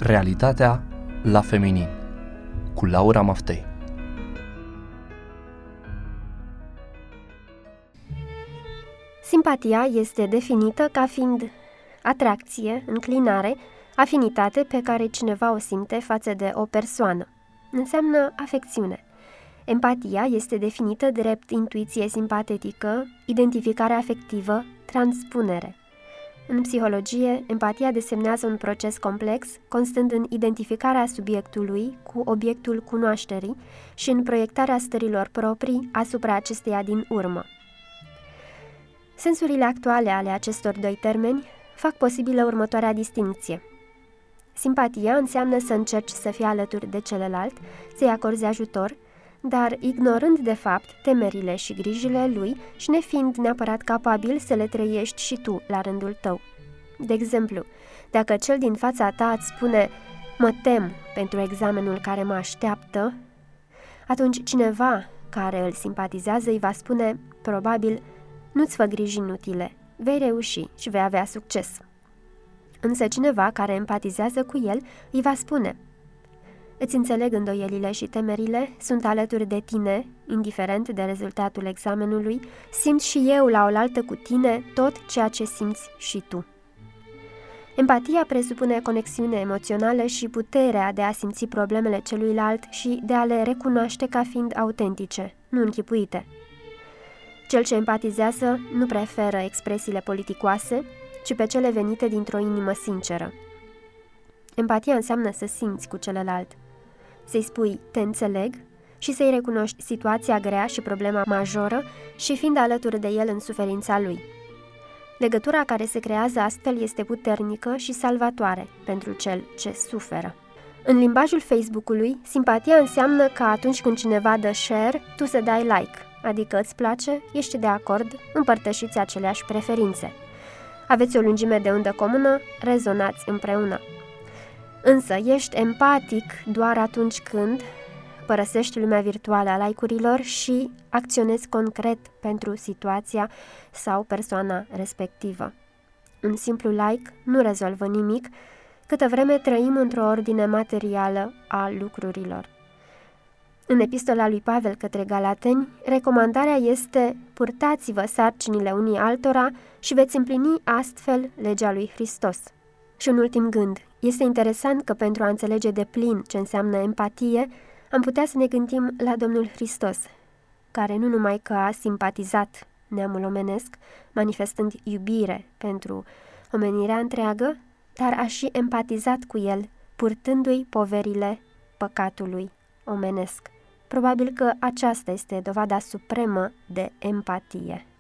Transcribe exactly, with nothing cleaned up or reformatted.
Realitatea la feminin cu Laura Maftei. Simpatia este definită ca fiind atracție, înclinare, afinitate pe care cineva o simte față de o persoană. Înseamnă afecțiune. Empatia este definită drept intuiție simpatetică, identificare afectivă, transpunere. În psihologie, empatia desemnează un proces complex, constând în identificarea subiectului cu obiectul cunoașterii și în proiectarea stărilor proprii asupra acesteia din urmă. Sensurile actuale ale acestor doi termeni fac posibilă următoarea distincție. Simpatia înseamnă să încerci să fii alături de celălalt, să-i acorzi ajutor, dar ignorând de fapt temerile și grijile lui și nefiind neapărat capabil să le trăiești și tu la rândul tău. De exemplu, dacă cel din fața ta îți spune "mă tem pentru examenul care mă așteaptă", atunci cineva care îl simpatizează îi va spune probabil "nu-ți fă griji inutile, vei reuși și vei avea succes". Însă cineva care empatizează cu el îi va spune "îți înțeleg îndoielile și temerile, sunt alături de tine, indiferent de rezultatul examenului, simt și eu la oaltă cu tine tot ceea ce simți și tu". Empatia presupune conexiune emoțională și puterea de a simți problemele celuilalt și de a le recunoaște ca fiind autentice, nu închipuite. Cel ce empatizează nu preferă expresiile politicoase, ci pe cele venite dintr-o inimă sinceră. Empatia înseamnă să simți cu celălalt, să-i spui "te înțeleg" și să-i recunoști situația grea și problema majoră și fiind alături de el în suferința lui. Legătura care se creează astfel este puternică și salvatoare pentru cel ce suferă. În limbajul Facebook-ului, simpatia înseamnă că atunci când cineva dă share, tu să dai like, adică îți place, ești de acord, împărtășiți aceleași preferințe. Aveți o lungime de undă comună, rezonați împreună. Însă ești empatic doar atunci când părăsești lumea virtuală a like-urilor și acționezi concret pentru situația sau persoana respectivă. Un simplu like nu rezolvă nimic, câtă vreme trăim într-o ordine materială a lucrurilor. În epistola lui Pavel către Galateni, recomandarea este "purtați-vă sarcinile unii altora și veți împlini astfel legea lui Hristos". Și un ultim gând, este interesant că pentru a înțelege deplin ce înseamnă empatie, am putea să ne gândim la Domnul Hristos, care nu numai că a simpatizat neamul omenesc, manifestând iubire pentru omenirea întreagă, dar a și empatizat cu el, purtându-i poverile păcatului omenesc. Probabil că aceasta este dovada supremă de empatie.